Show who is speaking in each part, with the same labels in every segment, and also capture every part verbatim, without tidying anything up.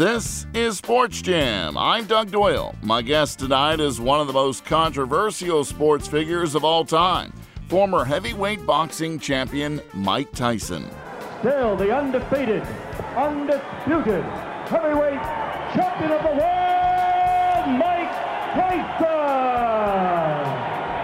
Speaker 1: This is Sports Jam. I'm Doug Doyle. My guest tonight is one of the most controversial sports figures of all time, former heavyweight boxing champion Mike Tyson.
Speaker 2: Still the undefeated, undisputed heavyweight champion of the world, Mike Tyson!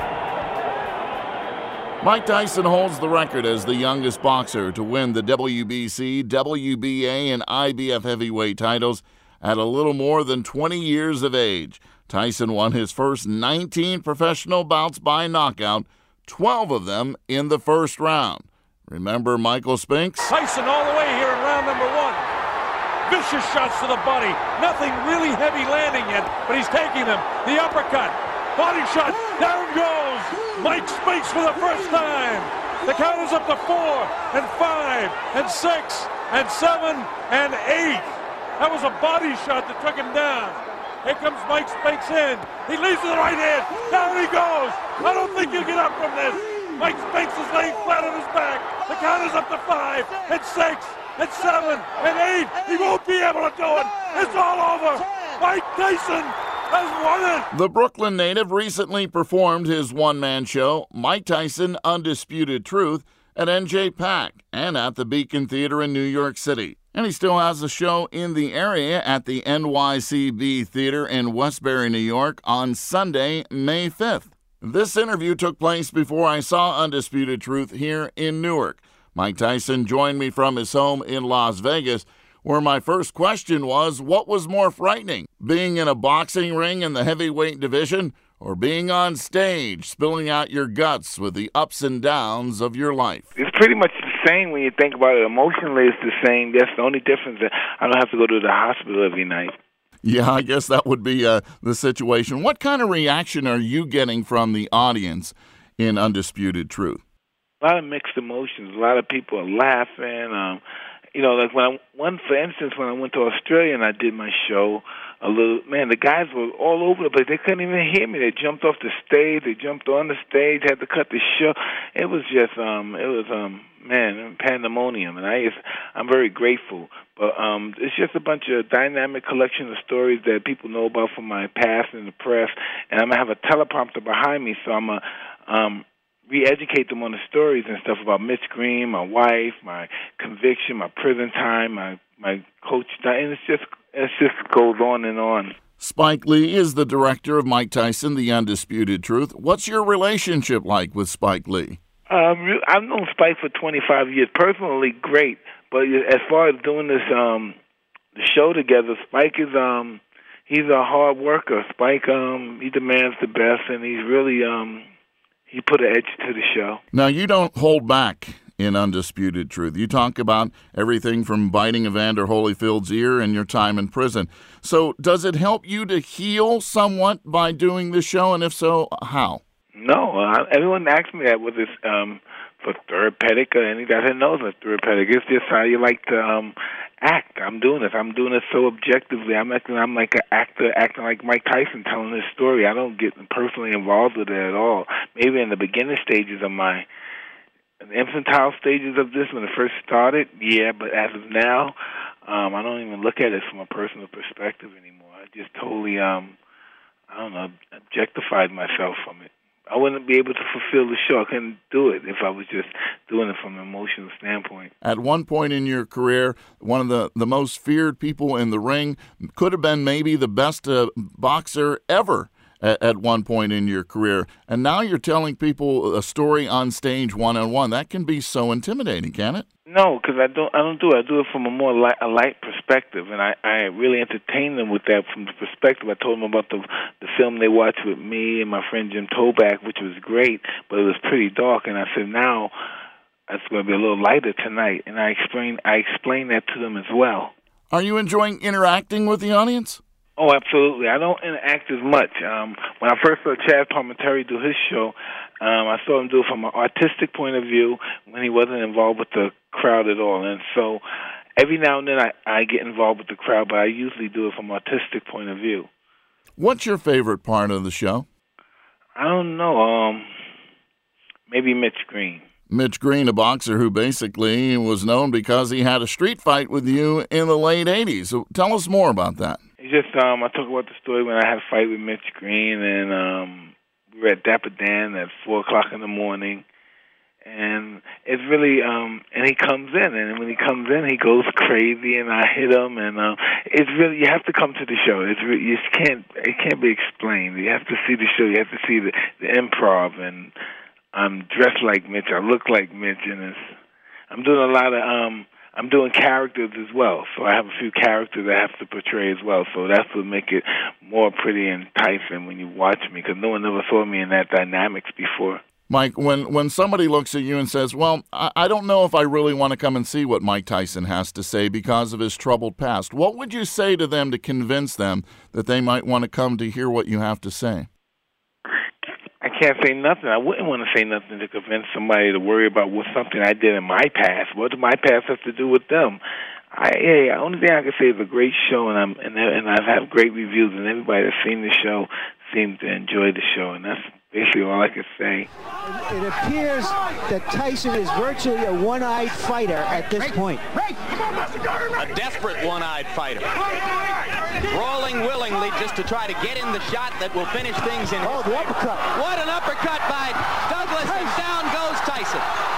Speaker 1: Mike Tyson holds the record as the youngest boxer to win the W B C, W B A, and I B F heavyweight titles at a little more than twenty years of age. Tyson won his first nineteen professional bouts by knockout, twelve of them in the first round. Remember Michael Spinks?
Speaker 3: Tyson all the way here in round number one. Vicious shots to the body. Nothing really heavy landing yet, but he's taking them. The uppercut. Body shot. Down goes Mike Spinks for the first time. The count is up to four and five and six and seven and eight. That was a body shot that took him down. Here comes Mike Spinks in. He leads to the right hand. Down he goes. I don't think he'll get up from this. Mike Spinks is laying flat on his back. The count is up to five and six and seven and eight. He won't be able to do it. It's all over. Mike Tyson has won it.
Speaker 1: The Brooklyn native recently performed his one-man show, Mike Tyson Undisputed Truth, at N J PAC and at the Beacon Theater in New York City. And he still has a show in the area at the N Y C B Theater in Westbury, New York on Sunday, May fifth. This interview took place before I saw Undisputed Truth here in Newark. Mike Tyson joined me from his home in Las Vegas, where my first question was, what was more frightening, being in a boxing ring in the heavyweight division or being on stage spilling out your guts with the ups and downs of your life?
Speaker 4: It's pretty much the same when you think about it. Emotionally, it's the same. That's the only difference. That I don't have to go to the hospital every night.
Speaker 1: Yeah, I guess that would be uh, the situation. What kind of reaction are you getting from the audience in Undisputed Truth?
Speaker 4: A lot of mixed emotions. A lot of people are laughing. Um, you know, like when I, one, for instance, when I went to Australia and I did my show, a little man, the guys were all over the place. They couldn't even hear me. They jumped off the stage. They jumped on the stage. Had to cut the show. It was just, um, it was, um, man, pandemonium. And I, just, I'm very grateful. But um, it's just a bunch of dynamic collection of stories that people know about from my past in the press. And I'm gonna have a teleprompter behind me, so I'm gonna um, re-educate them on the stories and stuff about Mitch Green, my wife, my conviction, my prison time, my my coach, and it's just it just goes on and on.
Speaker 1: Spike Lee is the director of Mike Tyson, The Undisputed Truth. What's your relationship like with Spike Lee?
Speaker 4: Um, I've known Spike for twenty-five years. Personally, great. But as far as doing this um, the show together, Spike is um, he's a hard worker. Spike um, he demands the best, and he's really um, he put an edge to the show.
Speaker 1: Now, you don't hold back in Undisputed Truth. You talk about everything from biting Evander Holyfield's ear and your time in prison. So does it help you to heal somewhat by doing this show, and if so, how?
Speaker 4: No. Uh, everyone asks me that with this um, for therapeutic or anything. I said, no, it's not therapeutic. It's just how you like to um, act. I'm doing this. I'm doing it so objectively. I'm acting, I'm like an actor acting like Mike Tyson telling this story. I don't get personally involved with it at all. Maybe in the beginning stages of my in the infantile stages of this, when it first started, yeah, but as of now, um, I don't even look at it from a personal perspective anymore. I just totally, um, I don't know, objectified myself from it. I wouldn't be able to fulfill the show. I couldn't do it if I was just doing it from an emotional standpoint.
Speaker 1: At one point in your career, one of the, the most feared people in the ring, could have been maybe the best uh, boxer ever at, at one point in your career. And now you're telling people a story on stage one-on-one. That can be so intimidating, can it?
Speaker 4: No, because I don't. I don't do it. I do it from a more light, a light perspective, and I, I really entertain them with that from the perspective. I told them about the the film they watched with me and my friend Jim Toback, which was great, but it was pretty dark. And I said, now it's going to be a little lighter tonight, and I explain I explain that to them as well.
Speaker 1: Are you enjoying interacting with the audience?
Speaker 4: Oh, absolutely. I don't interact as much. Um, when I first saw Chad Palminteri do his show, um, I saw him do it from an artistic point of view when he wasn't involved with the crowd at all. And so every now and then I, I get involved with the crowd, but I usually do it from an artistic point of view.
Speaker 1: What's your favorite part of the show?
Speaker 4: I don't know. Um, maybe Mitch Green.
Speaker 1: Mitch Green, a boxer who basically was known because he had a street fight with you in the late eighties. So tell us more about that.
Speaker 4: It's just um, I talk about the story when I had a fight with Mitch Green, and um, we were at Dapper Dan at four o'clock in the morning. And it's really, um, and he comes in, and when he comes in, he goes crazy, and I hit him, and um, it's really, you have to come to the show. It's really, you just can't, it can't be explained. You have to see the show. You have to see the, the improv, and I'm dressed like Mitch. I look like Mitch, and it's, I'm doing a lot of, um, I'm doing characters as well. So I have a few characters I have to portray as well. So that's what make it more pretty enticing when you watch me, because no one ever saw me in that dynamics before.
Speaker 1: Mike, when, when somebody looks at you and says, well, I, I don't know if I really want to come and see what Mike Tyson has to say because of his troubled past, what would you say to them to convince them that they might want to come to hear what you have to say?
Speaker 4: I can't say nothing. I wouldn't want to say nothing to convince somebody to worry about what something I did in my past. What does my past have to do with them? I, hey, the only thing I can say is a great show, and I'm and, and I've had great reviews, and everybody that's seen the show seemed to enjoy the show, and that's basically all I can say.
Speaker 5: It appears that Tyson is virtually a one-eyed fighter at this point.
Speaker 6: A desperate one-eyed fighter. Brawling willingly just to try to get in the shot that will finish things in.
Speaker 5: Oh, the uppercut.
Speaker 6: What an uppercut by Douglas, and down goes Tyson.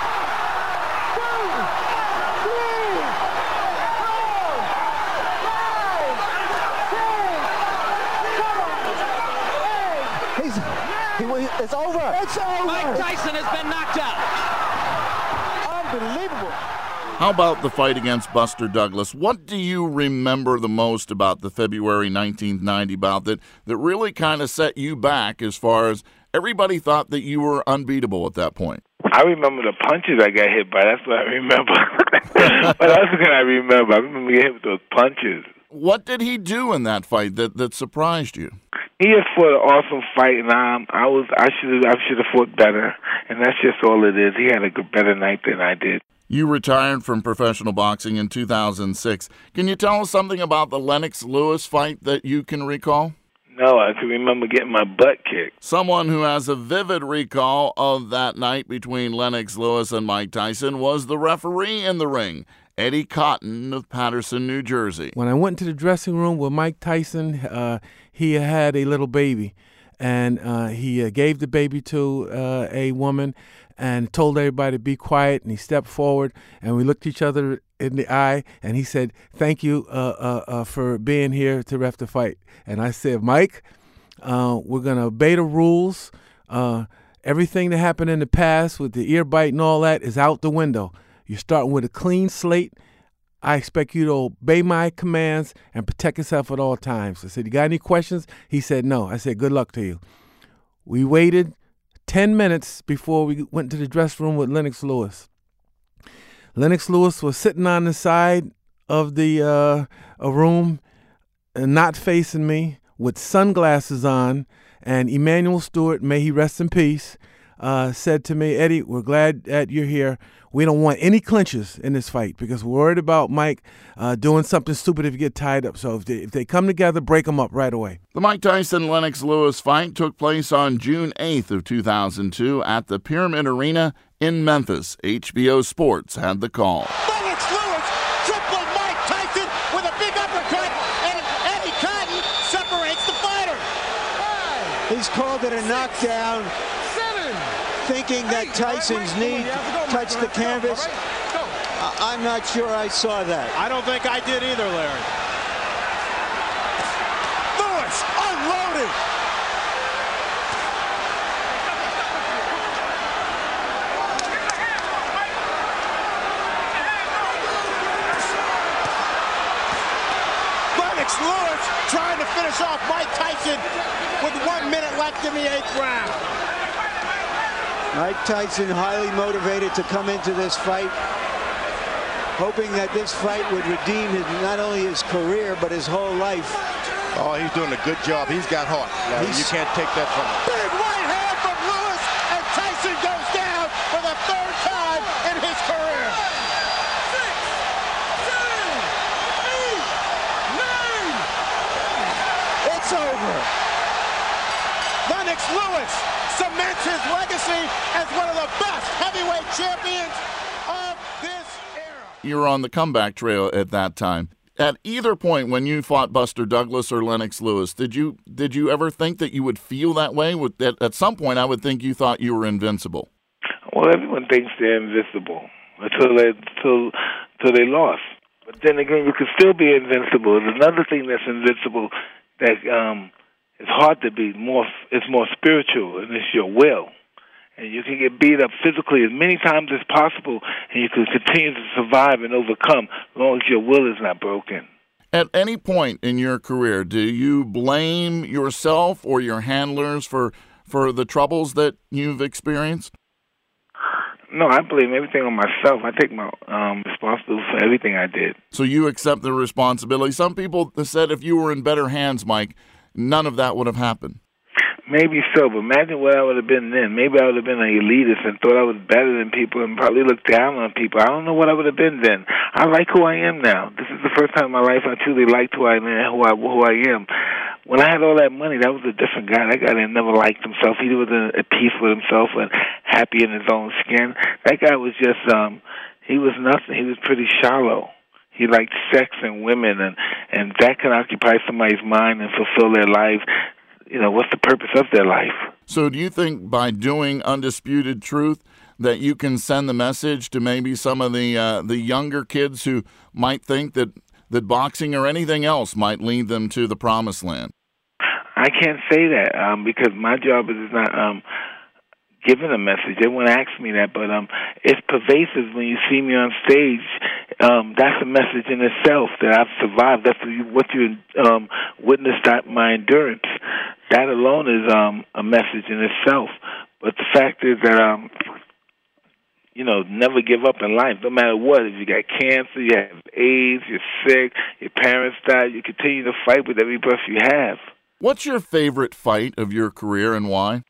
Speaker 5: He's, he, it's over. It's over.
Speaker 6: Mike Tyson has been knocked out.
Speaker 5: Unbelievable.
Speaker 1: How about the fight against Buster Douglas? What do you remember the most about the February nineteen ninety bout that, that really kind of set you back as far as everybody thought that you were unbeatable at that point?
Speaker 4: I remember the punches I got hit by. That's what I remember. What else can I remember? I remember getting hit with those punches.
Speaker 1: What did he do in that fight that, that surprised you?
Speaker 4: He just fought an awesome fight, and um, I was I should I should have fought better, and that's just all it is. He had a good, better night than I did.
Speaker 1: You retired from professional boxing in two thousand six. Can you tell us something about the Lennox Lewis fight that you can recall?
Speaker 4: No, I can remember getting my butt kicked.
Speaker 1: Someone who has a vivid recall of that night between Lennox Lewis and Mike Tyson was the referee in the ring, Eddie Cotton of Paterson, New Jersey.
Speaker 7: When I went to the dressing room with Mike Tyson, uh, he had a little baby, and uh, he uh, gave the baby to uh, a woman and told everybody to be quiet, and he stepped forward, and we looked each other in the eye, and he said, thank you uh, uh, uh, for being here to ref the fight. And I said, Mike, uh, we're going to obey the rules. Uh, everything that happened in the past with the ear bite and all that is out the window. You're starting with a clean slate. I expect you to obey my commands and protect yourself at all times. I said, you got any questions? He said, no. I said, good luck to you. We waited ten minutes before we went to the dressing room with Lennox Lewis. Lennox Lewis was sitting on the side of the uh, a room, uh, not facing me, with sunglasses on, and Emanuel Stewart, may he rest in peace, uh, said to me, Eddie, we're glad that you're here. We don't want any clinches in this fight because we're worried about Mike uh, doing something stupid if you get tied up. So if they, if they come together, break them up right away.
Speaker 1: The Mike Tyson-Lennox Lewis fight took place on June eighth of two thousand two at the Pyramid Arena in Memphis. H B O Sports had the call.
Speaker 8: Lennox Lewis tripling Mike Tyson with a big uppercut, and Eddie Cotton separates the fighter.
Speaker 5: He's called it a knockdown, thinking that Tyson's knee touched the canvas. I'm not sure I saw that.
Speaker 8: I don't think I did either, Larry. Lewis unloaded. Lennox Lewis trying to finish off Mike Tyson with one minute left in the eighth round.
Speaker 5: Mike Tyson highly motivated to come into this fight, hoping that this fight would redeem his, not only his career, but his whole life.
Speaker 9: Oh, he's doing a good job. He's got heart. Larry, you can't take that from him.
Speaker 8: Big right hand from Lewis, and Tyson goes down for the third time in his career. Six, seven, eight, nine.
Speaker 5: It's over.
Speaker 8: Lennox Lewis cements his legacy as one of the best heavyweight champions of this era.
Speaker 1: You were on the comeback trail at that time. At either point when you fought Buster Douglas or Lennox Lewis, did you did you ever think that you would feel that way? At, at some point, I would think you thought you were invincible.
Speaker 4: Well, everyone thinks they're invincible until they until, until they lost. But then again, you can still be invincible. There's another thing that's invincible that um, is hard to beat. More, it's more spiritual, and it's your will. And you can get beat up physically as many times as possible, and you can continue to survive and overcome as long as your will is not broken.
Speaker 1: At any point in your career, do you blame yourself or your handlers for for the troubles that you've experienced?
Speaker 4: No, I blame everything on myself. I take my um, responsibility for everything I did.
Speaker 1: So you accept the responsibility. Some people said if you were in better hands, Mike, none of that would have happened.
Speaker 4: Maybe so, but imagine what I would have been then. Maybe I would have been an elitist and thought I was better than people and probably looked down on people. I don't know what I would have been then. I like who I am now. This is the first time in my life I truly liked who I am, who I, who I am. When I had all that money, that was a different guy. That guy didn't never liked himself. He wasn't at peace with himself and happy in his own skin. That guy was just, um, he was nothing. He was pretty shallow. He liked sex and women, and, and that can occupy somebody's mind and fulfill their life. You know, what's the purpose of their life?
Speaker 1: So do you think by doing Undisputed Truth that you can send the message to maybe some of the uh, the younger kids who might think that, that boxing or anything else might lead them to the promised land?
Speaker 4: I can't say that um, because my job is not um, giving a message. They won't ask me that, but um, it's pervasive when you see me on stage. Um, that's a message in itself that I've survived. That's what you um, witnessed, my endurance. That alone is um, a message in itself. But the fact is that, um, you know, never give up in life, no matter what. If you got cancer, you have AIDS, you're sick, your parents died, you continue to fight with every breath you have.
Speaker 1: What's your favorite fight of your career and why?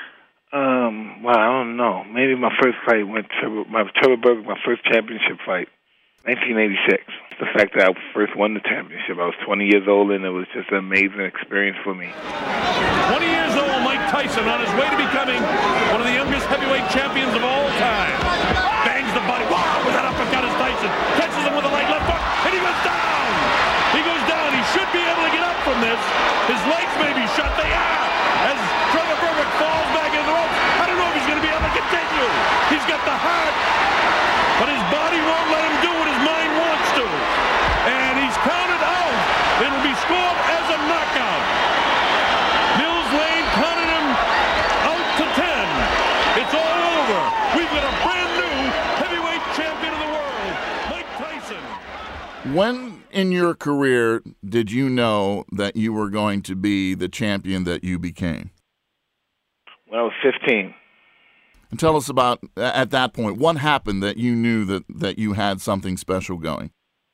Speaker 4: Um, well, I don't know. Maybe my first fight went to my Trevor Berger, my first championship fight. nineteen eighty-six. The fact that I first won the championship, I was twenty years old, and it was just an amazing experience for me.
Speaker 3: twenty years old, Mike Tyson on his way to becoming one of the youngest heavyweight champions of all time. Bangs the body. Wow, with that uppercut is Tyson. Catches him with a right left hook, and he goes down. He goes down. He should be able to get up from this. His legs may be shut. They are. As Trevor Berger falls back into the ropes, I don't know if he's going to be able to continue. He's got the heart, but his body won't let him do what his mind wants to. And he's counted out. It'll be scored as a knockout. Mills Lane counted him out to ten. It's all over. We've got a brand new heavyweight champion of the world, Mike Tyson.
Speaker 1: When in your career did you know that you were going to be the champion that you became?
Speaker 4: When I was fifteen.
Speaker 1: And tell us about, at that point, what happened that you knew that, that you had something special going?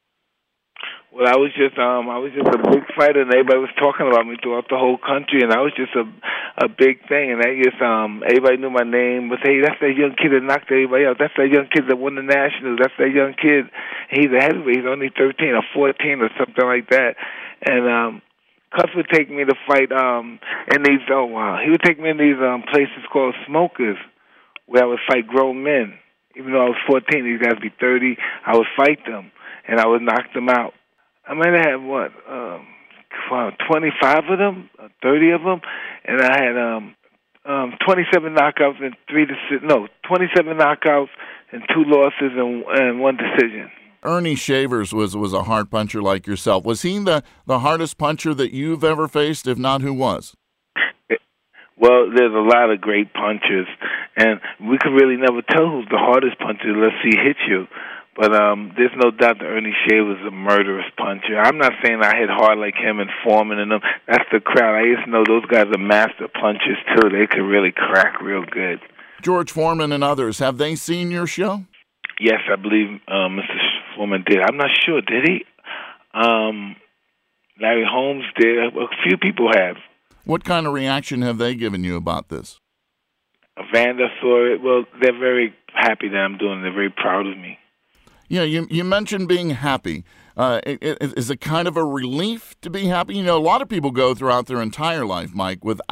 Speaker 4: Well, I was just um, I was just a big fighter, and everybody was talking about me throughout the whole country, and I was just a a big thing, and I just um, everybody knew my name. But hey, that's that young kid that knocked everybody out. That's that young kid that won the Nationals. That's that young kid. He's a heavyweight. He's only thirteen or fourteen or something like that, and um. Cuss would take me to fight um, in these, oh wow, he would take me in these um, places called smokers where I would fight grown men. Even though I was fourteen, these guys would be thirty, I would fight them, and I would knock them out. I might have had, what, um, twenty-five of them, thirty of them, and I had um, um, twenty-seven knockouts and three, deci- no, twenty-seven knockouts and two losses and, and one decision.
Speaker 1: Ernie Shavers was, was a hard puncher like yourself. Was he the, the hardest puncher that you've ever faced? If not, who was?
Speaker 4: Well, there's a lot of great punchers, and we can really never tell who's the hardest puncher unless he hits you. But um, there's no doubt that Ernie Shavers is a murderous puncher. I'm not saying I hit hard like him and Foreman and them. That's the crowd. I used to know those guys are master punchers, too. They can really crack real good.
Speaker 1: George Foreman and others, have they seen your show?
Speaker 4: Yes, I believe uh, Mister Foreman did. I'm not sure. Did he? Um, Larry Holmes did. A few people have.
Speaker 1: What kind of reaction have they given you about this?
Speaker 4: Vanda saw it. Well, they're very happy that I'm doing it. They're very proud of me.
Speaker 1: Yeah, you you mentioned being happy. Uh, it, it, is it kind of a relief to be happy? You know, a lot of people go throughout their entire life, Mike, without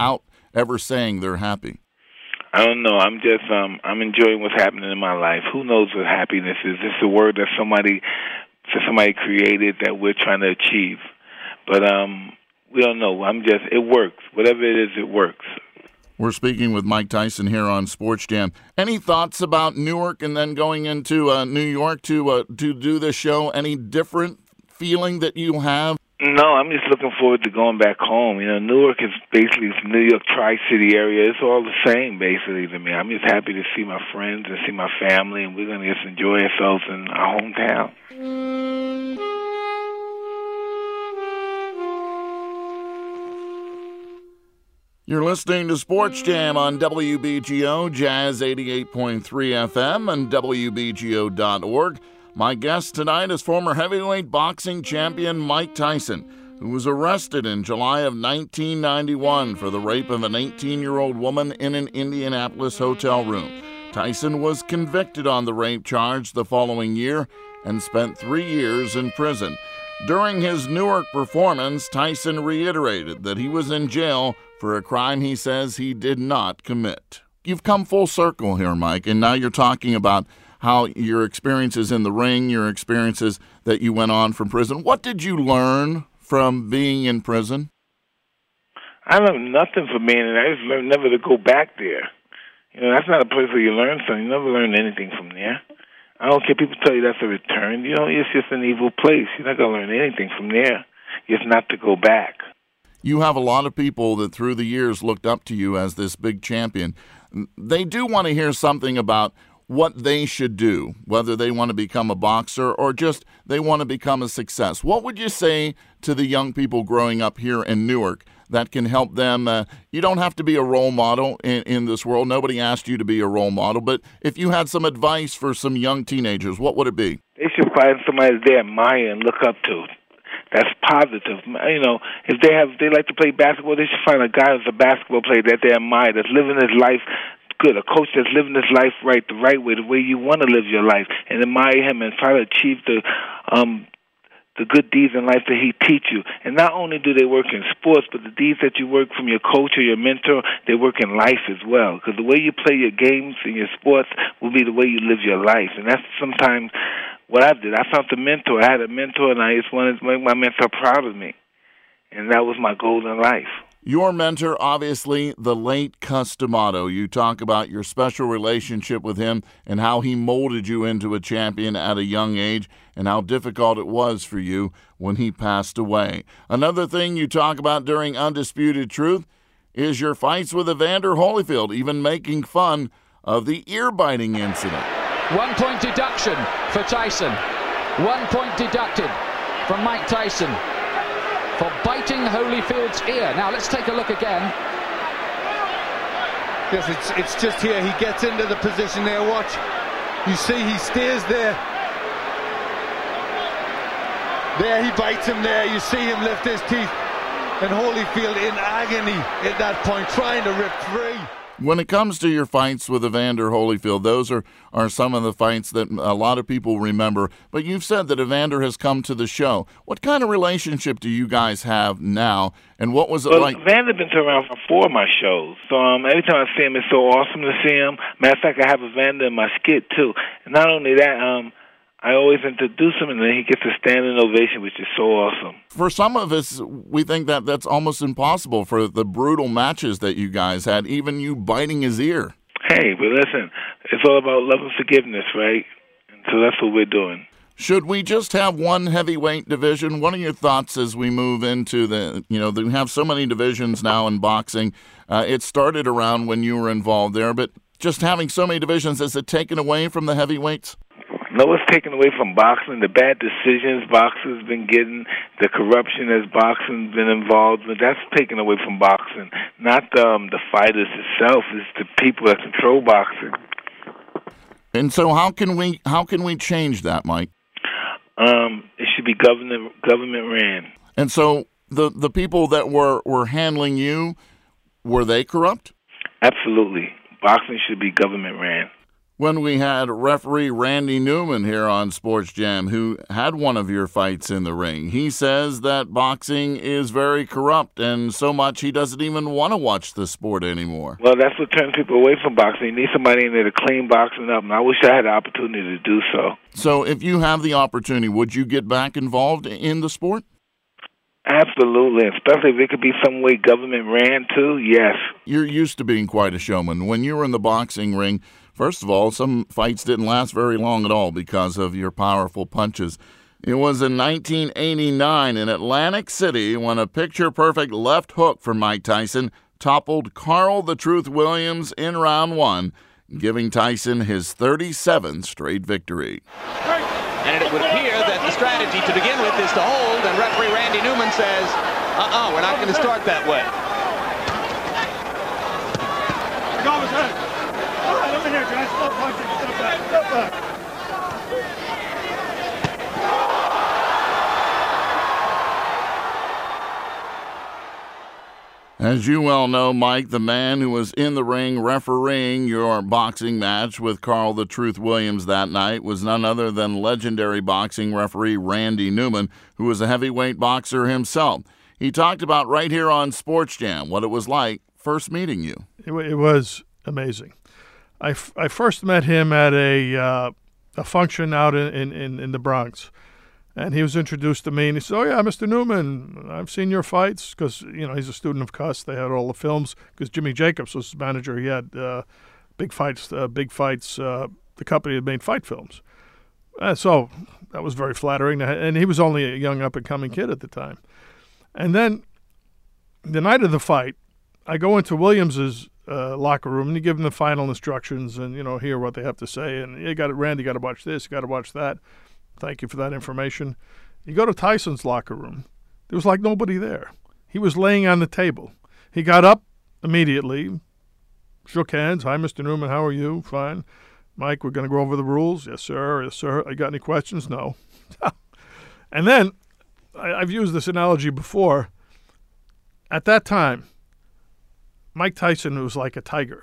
Speaker 1: ever saying they're happy?
Speaker 4: I don't know. I'm just um, I'm enjoying what's happening in my life. Who knows what happiness is? It's a word that somebody that somebody created that we're trying to achieve. But um, we don't know. I'm just it works. Whatever it is, it works.
Speaker 1: We're speaking with Mike Tyson here on Sports Jam. Any thoughts about Newark and then going into uh, New York to uh, to do this show? Any different feeling that you have?
Speaker 4: No, I'm just looking forward to going back home. You know, Newark is basically the New York Tri-City area. It's all the same, basically, to me. I'm just happy to see my friends and see my family, and we're going to just enjoy ourselves in our hometown.
Speaker 1: You're listening to Sports Jam on W B G O, Jazz eighty-eight point three F M, and W B G O dot org. My guest tonight is former heavyweight boxing champion Mike Tyson, who was arrested in July of nineteen ninety-one for the rape of an eighteen-year-old woman in an Indianapolis hotel room. Tyson was convicted on the rape charge the following year and spent three years in prison. During his Newark performance, Tyson reiterated that he was in jail for a crime he says he did not commit. You've come full circle here, Mike, and now you're talking about how your experiences in the ring, your experiences that you went on from prison. What did you learn from being in prison?
Speaker 4: I learned nothing from being in there. I just learned never to go back there. You know, that's not a place where you learn something. You never learn anything from there. I don't care. People tell you that's a return. You know, it's just an evil place. You're not going to learn anything from there. Just not to go back.
Speaker 1: You have a lot of people that through the years looked up to you as this big champion. They do want to hear something about what they should do, whether they want to become a boxer or just they want to become a success. What would you say to the young people growing up here in Newark that can help them? Uh, you don't have to be a role model in, in this world. Nobody asked you to be a role model. But if you had some advice for some young teenagers, what would it be?
Speaker 4: They should find somebody they admire and look up to. That's positive. You know, if they have, they like to play basketball, they should find a guy who's a basketball player that they admire, that's living his life good, a coach that's living his life right, the right way, the way you want to live your life, and admire him and try to achieve the um, the good deeds in life that he teach you. And not only do they work in sports, but the deeds that you work from your coach or your mentor, they work in life as well. Because the way you play your games and your sports will be the way you live your life. And that's sometimes what I did. I found a mentor. I had a mentor, and I just wanted to make my mentor proud of me. And that was my goal in life.
Speaker 1: Your mentor, obviously, the late Cus D'Amato. You talk about your special relationship with him and how he molded you into a champion at a young age and how difficult it was for you when he passed away. Another thing you talk about during Undisputed Truth is your fights with Evander Holyfield, even making fun of the ear-biting incident.
Speaker 10: One-point deduction for Tyson. One point deducted from Mike Tyson for biting Holyfield's ear. Now let's take a look again.
Speaker 11: Yes, it's, it's just here. He gets into the position there. Watch. You see he stays there. There he bites him there. You see him lift his teeth. And Holyfield in agony at that point, trying to rip free.
Speaker 1: When it comes to your fights with Evander Holyfield, those are, are some of the fights that a lot of people remember. But you've said that Evander has come to the show. What kind of relationship do you guys have now, and what was it
Speaker 4: well,
Speaker 1: like?
Speaker 4: Evander's been around for four of my shows, so um, every time I see him, it's so awesome to see him. Matter of fact, I have Evander in my skit, too. And not only that, um, I always introduce him, and then he gets a standing ovation, which is so awesome.
Speaker 1: For some of us, we think that that's almost impossible for the brutal matches that you guys had, even you biting his ear.
Speaker 4: Hey, but listen, it's all about love and forgiveness, right? And so that's what we're doing.
Speaker 1: Should we just have one heavyweight division? What are your thoughts as we move into the, you know, we have so many divisions now in boxing. Uh, it started around when you were involved there, but just having so many divisions, is it taken away from the heavyweights?
Speaker 4: No, it's taken away from boxing. The bad decisions boxing's been getting, the corruption as boxing's been involved with, that's taken away from boxing. Not um, the fighters itself, it's the people that control boxing.
Speaker 1: And so how can we how can we change that, Mike?
Speaker 4: Um, it should be government government ran.
Speaker 1: And so the the people that were, were handling you, were they corrupt?
Speaker 4: Absolutely. Boxing should be government ran.
Speaker 1: When we had referee Randy Newman here on Sports Jam, who had one of your fights in the ring, he says that boxing is very corrupt and so much he doesn't even want to watch the sport anymore.
Speaker 4: Well, that's what turns people away from boxing. You need somebody in there to clean boxing up, and I wish I had the opportunity to do so.
Speaker 1: So if you have the opportunity, would you get back involved in the sport?
Speaker 4: Absolutely, especially if it could be some way government ran too, yes.
Speaker 1: You're used to being quite a showman. When you were in the boxing ring, first of all, some fights didn't last very long at all because of your powerful punches. It was in nineteen eighty-nine in Atlantic City when a picture-perfect left hook from Mike Tyson toppled Carl the Truth Williams in round one, giving Tyson his thirty-seventh straight victory.
Speaker 6: And it would appear that the strategy to begin with is to hold, and referee Randy Newman says, uh-uh, we're not going to start that way.
Speaker 2: Go with that. All right, over here, guys. Stop punching. Step back. Step back.
Speaker 1: As you well know, Mike, the man who was in the ring refereeing your boxing match with Carl the Truth Williams that night was none other than legendary boxing referee Randy Newman, who was a heavyweight boxer himself. He talked about right here on Sports Jam what it was like first meeting you.
Speaker 12: It, it was amazing. I, f- I first met him at a uh, a function out in, in, in the Bronx. And he was introduced to me, and he said, oh, yeah, Mister Newman, I've seen your fights, because, you know, he's a student of Cuss. They had all the films, because Jimmy Jacobs was his manager. He had uh, Big Fights, uh, Big Fights, uh, the company that made fight films. Uh, so that was very flattering. And he was only a young up-and-coming kid at the time. And then the night of the fight, I go into Williams's uh, locker room, and you give him the final instructions and, you know, hear what they have to say. And you got Randy, got to watch this, you got to watch that. Thank you for that information. You go to Tyson's locker room. There was like nobody there. He was laying on the table. He got up immediately, shook hands. Hi, Mister Newman. How are you? Fine. Mike, we're going to go over the rules. Yes, sir. Yes, sir. I got any questions? No. And then, I, I've used this analogy before. At that time, Mike Tyson was like a tiger.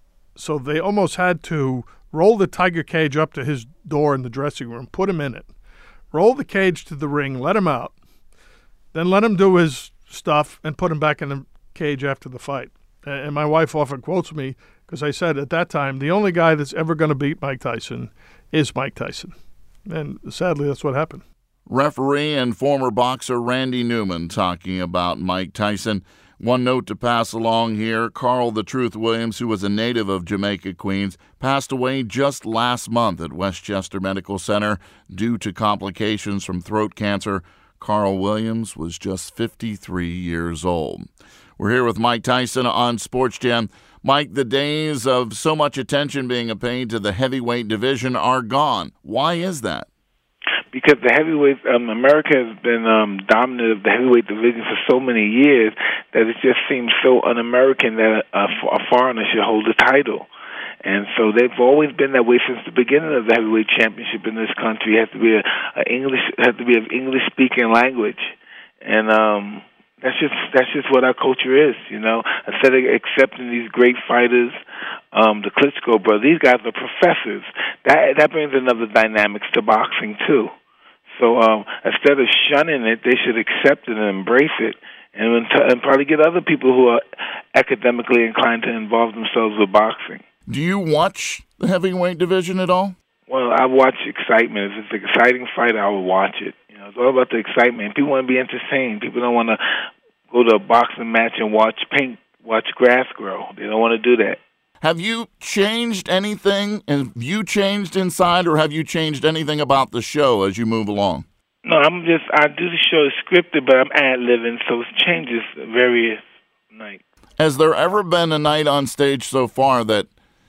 Speaker 12: So they almost had to roll the tiger cage up to his door in the dressing room, put him in it, roll the cage to the ring, let him out, then let him do his stuff and put him back in the cage after the fight. And my wife often quotes me because I said at that time, the only guy that's ever going to beat Mike Tyson is Mike Tyson. And sadly, that's what happened.
Speaker 1: Referee and former boxer Randy Newman talking about Mike Tyson. One note to pass along here, Carl the Truth Williams, who was a native of Jamaica, Queens, passed away just last month at Westchester Medical Center due to complications from throat cancer. Carl Williams was just fifty-three years old. We're here with Mike Tyson on Sports Jam. Mike, the days of so much attention being paid to the heavyweight division are gone. Why is that?
Speaker 4: Because the heavyweight, um, America has been um, dominant of the heavyweight division for so many years that it just seems so un-American that a, a foreigner should hold the title. And so they've always been that way since the beginning of the heavyweight championship in this country. It has to be a, a English, it has to be of English-speaking language, and um, that's just that's just what our culture is, you know. Instead of accepting these great fighters, um, the Klitschko brothers, these guys are professors. That that brings another dynamics to boxing too. So um, instead of shunning it, they should accept it and embrace it, and, and probably get other people who are academically inclined to involve themselves with boxing.
Speaker 1: Do you watch the heavyweight division at all?
Speaker 4: Well, I watch excitement. If it's an exciting fight, I will watch it. You know, it's all about the excitement. People want to be entertained. People don't want to go to a boxing match and watch paint, watch grass grow. They don't want to do that.
Speaker 1: Have you changed anything? Have you changed inside, or have you changed anything about the show as you move along?
Speaker 4: No, I'm just, I do the show scripted, but I'm ad-libbing, so it changes various nights.
Speaker 1: Has there ever been a night on stage so far that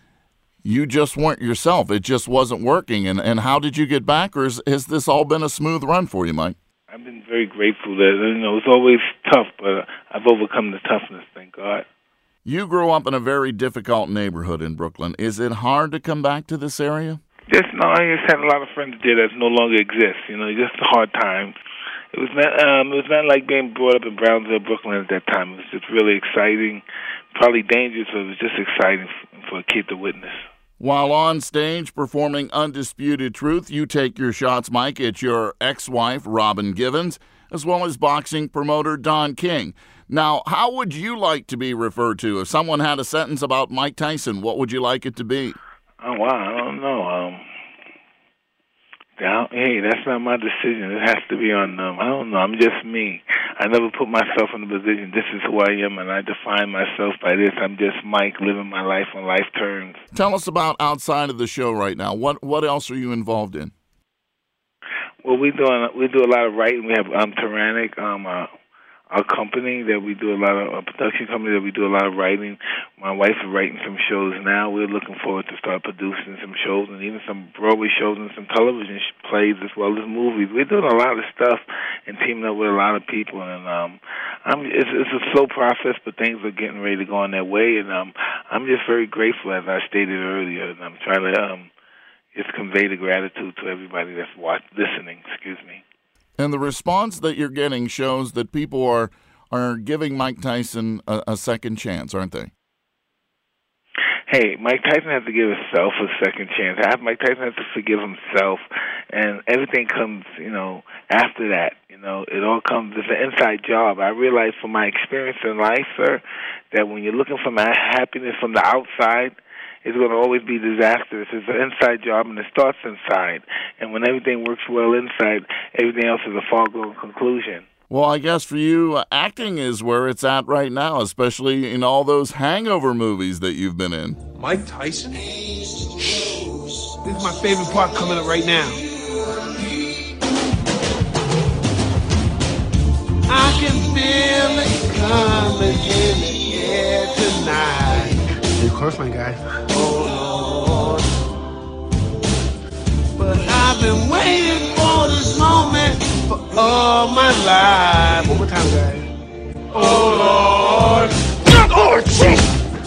Speaker 1: you just weren't yourself? It just wasn't working, and, and how did you get back, or has, has this all been a smooth run for you, Mike?
Speaker 4: I've been very grateful that, you know, it's always tough, but I've overcome the toughness, thank God.
Speaker 1: You grew up in a very difficult neighborhood in Brooklyn. Is it hard to come back to this area?
Speaker 4: Just no, I just had a lot of friends there that no longer exist. You know, just hard times. It was not. Um, it was not like being brought up in Brownsville, Brooklyn at that time. It was just really exciting, probably dangerous, but it was just exciting for a kid to witness.
Speaker 1: While on stage performing Undisputed Truth, you take your shots, Mike, at your ex-wife, Robin Givens, as well as boxing promoter Don King. Now, how would you like to be referred to? If someone had a sentence about Mike Tyson, what would you like it to be?
Speaker 4: Oh, wow, I don't know. Um, down, hey, that's not my decision. It has to be on them. I don't know. I'm just me. I never put myself in a position, this is who I am, and I define myself by this. I'm just Mike, living my life on life terms.
Speaker 1: Tell us about outside of the show right now. What what else are you involved in?
Speaker 4: Well, we doing we do a lot of writing. We have um, Tyrannic, um, uh, our company that we do a lot of, a production company that we do a lot of writing. My wife is writing some shows now. We're looking forward to start producing some shows and even some Broadway shows and some television plays as well as movies. We're doing a lot of stuff and teaming up with a lot of people. And um, I'm, it's, it's a slow process, but things are getting ready to go on their way. And um, I'm just very grateful, as I stated earlier. And I'm trying to um, just convey the gratitude to everybody that's watch, listening. Excuse me.
Speaker 1: And the response that you're getting shows that people are are giving Mike Tyson a, a second chance, aren't they?
Speaker 4: Hey, Mike Tyson has to give himself a second chance. Mike Tyson has to forgive himself, and everything comes, you know, after that. You know, it all comes. It's an inside job. I realize from my experience in life, sir, that when you're looking for my happiness from the outside, it's going to always be disastrous. It's an inside job, and it starts inside. And when everything works well inside, everything else is a foregone conclusion.
Speaker 1: Well, I guess for you, uh, acting is where it's at right now, especially in all those hangover movies that you've been in.
Speaker 13: Mike Tyson? This is my favorite part coming up right now. I can feel it coming in the air tonight. Of course, my guy. Oh, Lord. But I've been waiting for this moment for all my life. One more time, guys. Oh, Lord. Oh, shit!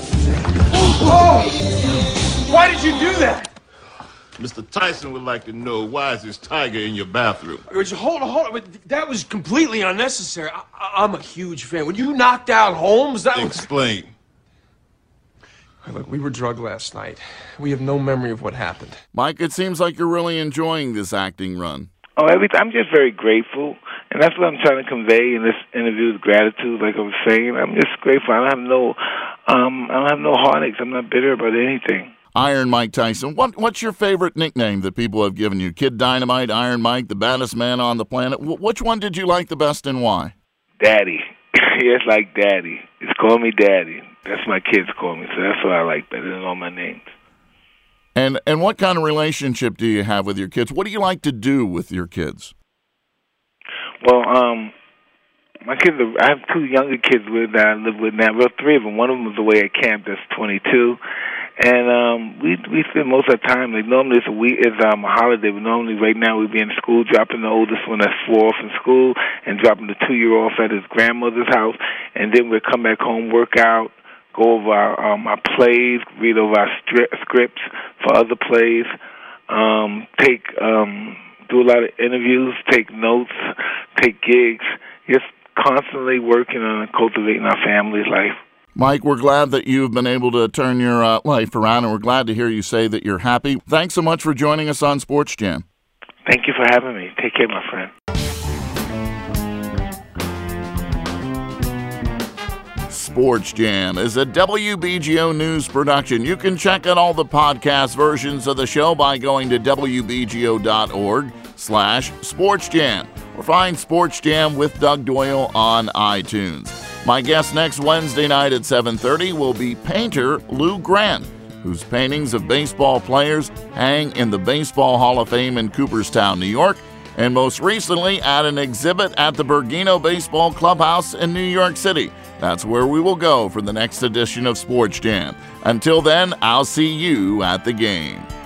Speaker 13: Oh! Why did you do that?
Speaker 9: Mister Tyson would like to know, why is this tiger in your bathroom?
Speaker 13: Hold on, hold on. That was completely unnecessary. I, I, I'm a huge fan. When you knocked out Holmes, that was...
Speaker 9: Explain.
Speaker 13: Look, we were drugged last night. We have no memory of what happened.
Speaker 1: Mike, it seems like you're really enjoying this acting run.
Speaker 4: Oh, every, I'm just very grateful, and that's what I'm trying to convey in this interview with gratitude. Like I was saying, I'm just grateful. I don't have no, um, I don't have no heartaches. I'm not bitter about anything.
Speaker 1: Iron Mike Tyson. What What's your favorite nickname that people have given you? Kid Dynamite, Iron Mike, the baddest man on the planet. W- which one did you like the best, and why?
Speaker 4: Daddy. It's like Daddy. It's call me Daddy. That's my kids call me, so that's what I like better than all my names.
Speaker 1: And and what kind of relationship do you have with your kids? What do you like to do with your kids?
Speaker 4: Well, um, my kids are, I have two younger kids with that I live with now. Well, three of them. One of them is away at camp. That's twenty-two. And um, we we spend most of the time, like normally it's a week, it's um, a holiday, but normally right now we'd be in school, dropping the oldest one that's four off in school, and dropping the two-year off at his grandmother's house, and then we'd come back home, work out, go over our, um, our plays, read over our stri- scripts for other plays, um, take um, do a lot of interviews, take notes, take gigs, just constantly working on cultivating our family's life.
Speaker 1: Mike, we're glad that you've been able to turn your uh, life around, and we're glad to hear you say that you're happy. Thanks so much for joining us on Sports Jam.
Speaker 4: Thank you for having me. Take care, my friend.
Speaker 1: Sports Jam is a W B G O News production. You can check out all the podcast versions of the show by going to W B G O dot org slash Sports Jam or find Sports Jam with Doug Doyle on iTunes. My guest next Wednesday night at seven thirty will be painter Lou Grant, whose paintings of baseball players hang in the Baseball Hall of Fame in Cooperstown, New York, and most recently at an exhibit at the Bergino Baseball Clubhouse in New York City. That's where we will go for the next edition of Sports Jam. Until then, I'll see you at the game.